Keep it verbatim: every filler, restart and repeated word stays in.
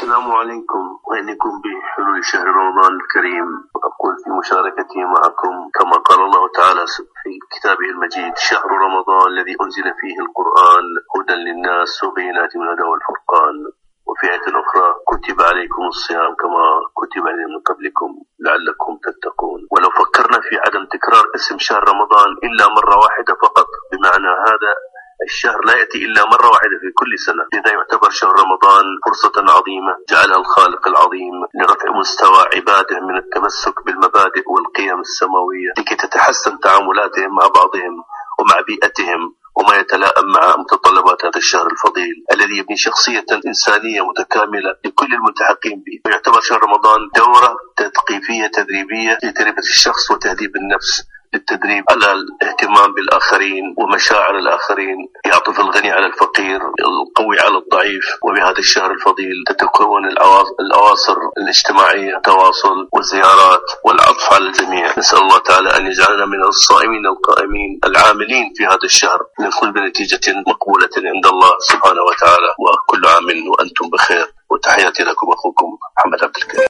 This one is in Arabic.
السلام عليكم، وإنكم بحلول شهر رمضان الكريم. أقول في مشاركتي معكم كما قال الله تعالى في كتابه المجيد: شهر رمضان الذي أنزل فيه القرآن هدى للناس وبينات من الهدى والفرقان. وفي آية أخرى: كتب عليكم الصيام كما كتب عليهم من قبلكم لعلكم تتقون. ولو فكرنا في عدم تكرار اسم شهر رمضان إلا مرة واحدة فقط، بمعنى هذا الشهر لا يأتي إلا مرة واحدة في كل سنة، لذا يعتبر شهر رمضان فرصة عظيمة جعلها الخالق العظيم لرفع مستوى عباده من التمسك بالمبادئ والقيم السماوية، لكي تتحسن تعاملاتهم مع بعضهم ومع بيئتهم، وما يتلائم مع متطلبات هذا الشهر الفضيل الذي يبني شخصية إنسانية متكاملة لكل الملتحقين به. ويعتبر شهر رمضان دورة تثقيفية تدريبية لتربية الشخص وتهذيب النفس، للتدريب على الاهتمام بالآخرين ومشاعر الآخرين، يعطف الغني على الفقير، القوي على الضعيف. وبهذا الشهر الفضيل تتكون الأواصر الاجتماعية، التواصل والزيارات والعطف على الجميع. نسأل الله تعالى أن يجعلنا من الصائمين القائمين العاملين في هذا الشهر لنخرج بنتيجة مقبولة عند الله سبحانه وتعالى. وكل عام وأنتم بخير، وتحياتي لكم أخوكم محمد عبد الكريم.